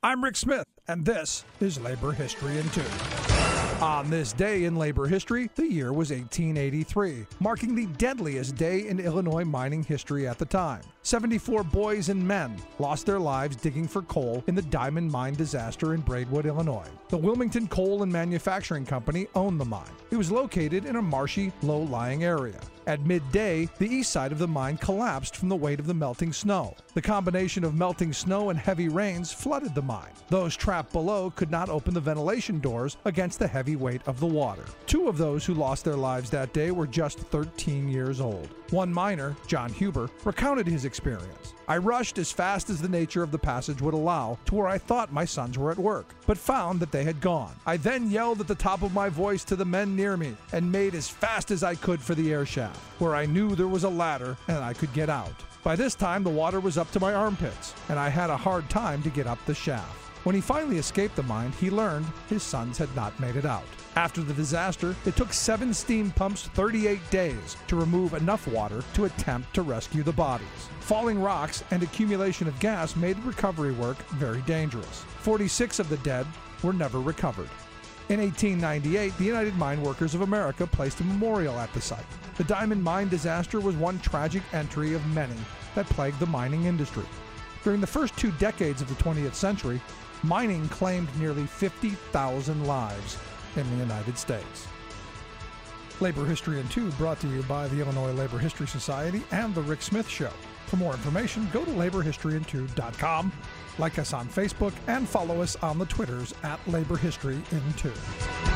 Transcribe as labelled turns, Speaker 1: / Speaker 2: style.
Speaker 1: I'm Rick Smith, and this is Labor History in 2. On this day in labor history, the year was 1883, marking the deadliest day in Illinois mining history at the time. 74 boys and men lost their lives digging for coal in the diamond mine disaster in Braidwood, Illinois. The Wilmington Coal and Manufacturing Company owned the mine. It was located in a marshy, low-lying area. At midday, the east side of the mine collapsed from the weight of the melting snow. The combination of melting snow and heavy rains flooded the mine. Those trapped below could not open the ventilation doors against the heavy weight of the water. 2 of those who lost their lives that day were just 13 years old. One miner, John Huber, recounted his experience. I rushed as fast as the nature of the passage would allow to where I thought my sons were at work, but found that they had gone. I then yelled at the top of my voice to the men near me and made as fast as I could for the air shaft, where I knew there was a ladder and I could get out. By this time, the water was up to my armpits, and I had a hard time to get up the shaft. When he finally escaped the mine, he learned his sons had not made it out. After the disaster, it took 7 steam pumps 38 days to remove enough water to attempt to rescue the bodies. Falling rocks and accumulation of gas made recovery work very dangerous. 46 of the dead were never recovered. In 1898, the United Mine Workers of America placed a memorial at the site. The diamond mine disaster was one tragic entry of many that plagued the mining industry. During the first 2 decades of the 20th century, mining claimed nearly 50,000 lives in the United States. Labor History in 2 brought to you by the Illinois Labor History Society and The Rick Smith Show. For more information, go to laborhistoryin2.com, like us on Facebook, and follow us on the Twitters at Labor History in 2.